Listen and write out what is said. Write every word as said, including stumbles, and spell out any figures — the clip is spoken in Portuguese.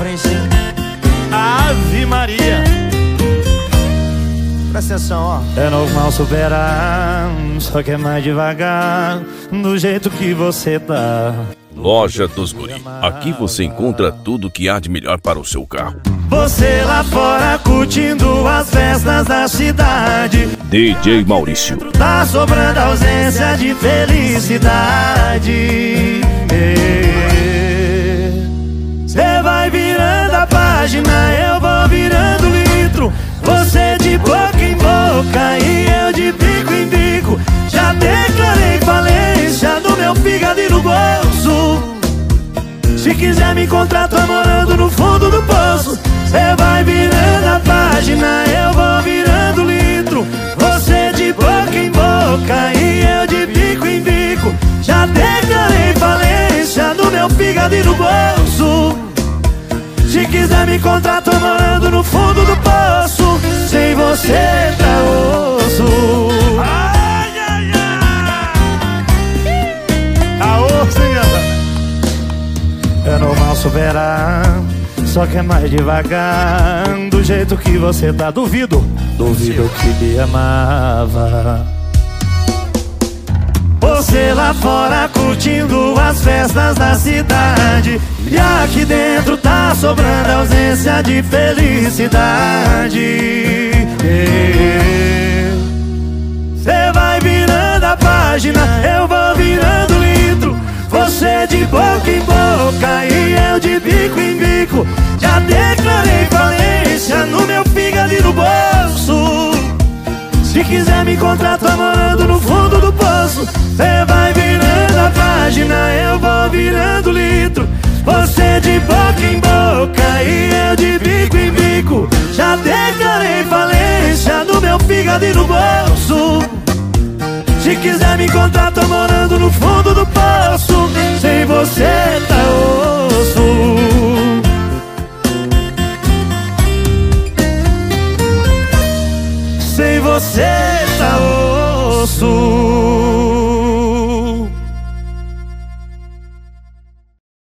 frente, hein? Ave Maria. Presta atenção, ó. É normal superar, só que é mais devagar, do jeito que você tá. Loja dos Guri. Aqui você encontra tudo que há de melhor para o seu carro. Você lá fora curtindo as festas da cidade. D J Maurício. Tá sobrando ausência de felicidade. Cê vai virando a página, eu vou virando litro. Você de boca em boca e eu de bico em bico. Já declarei falência no meu fígado e no bolso. Se quiser me encontrar, tô morando no fundo do poço. Cê vai virando a página, eu vou virando litro. Você de boca em boca e eu de bico em bico. Já declarei falência no meu fígado e no bolso. Se quiser me encontrar, tô morando no fundo do poço. Sem você tá osso. Ai, ai, ai. A osso, hein, é normal superar, só que é mais devagar, do jeito que você tá. Duvido, duvido que me amava. Você lá fora curtindo as festas da cidade, e aqui dentro tá sobrando ausência de felicidade. Cê vai virando a página, eu vou virando litro. Você de boca em boca e eu de bico em bico. Já declarei falência no meu fígado e no bolso. Se quiser me encontrar, tô morando no fundo do poço. Cê vai virando a página, eu vou virando litro. Você de boca em boca e eu de bico em bico. Já declarei falência no meu fígado e no bolso. Se quiser me encontrar, tô morando no fundo do poço. Sem você tá osso. Sem você tá osso.